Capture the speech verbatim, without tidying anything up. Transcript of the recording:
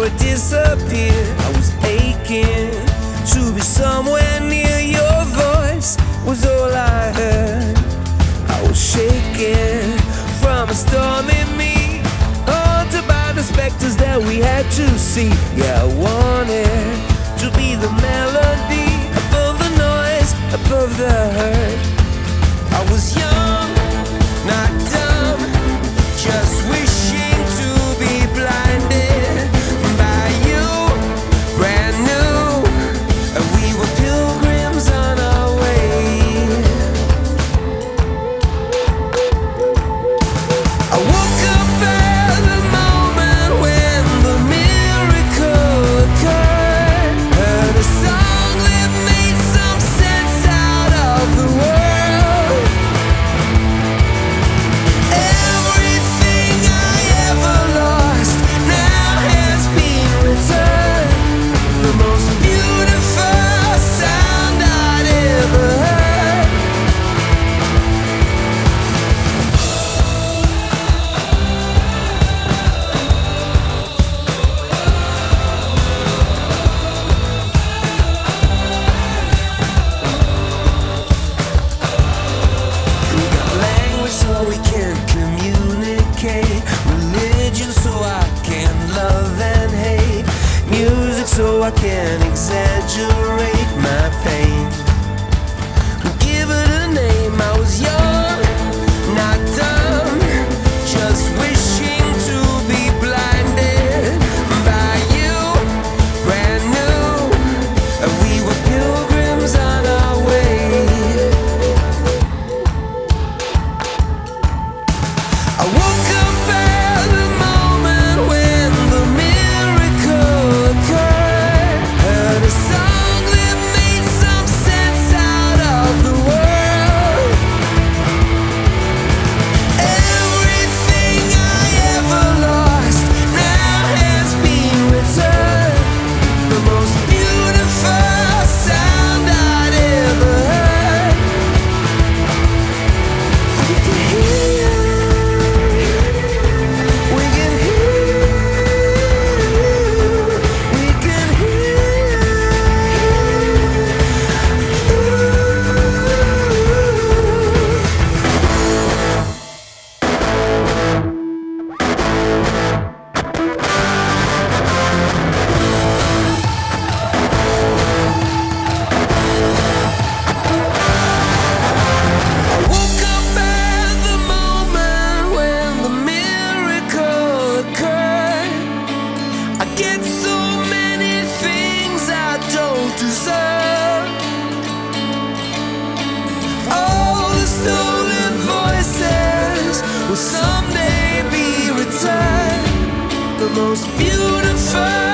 it disappeared. I was aching to be somewhere near. Your voice was all I heard. I was shaking from a storm in me, haunted by the specters that we had to see. Yeah, I wanted to be the melody above the noise, above the hurt. I was young, not dumb, just wishing to be blinded by you, brand new, and we were pilgrims on our way. I woke up at the moment when the miracle occurred. Heard a song that made some sense out of the world. Everything I ever lost now has been returned. The most beautiful sound I'd ever heard. We got language so we can communicate, religion so I can love and hate, music so I can exaggerate my pain. Give it a name. I was young, not dumb, just wishing to be blinded by you, brand new, and we were pilgrims on our way. I woke up at the moment when the miracle occurred. Heard a song that made some sense out of the world. Everything I ever lost now has been returned. The most beautiful sound I'd ever heard. We can hear you. We can hear you. We can hear I woke up at the moment when the miracle occurred. I get so many things I don't deserve. All the stolen voices will someday be returned. The most beautiful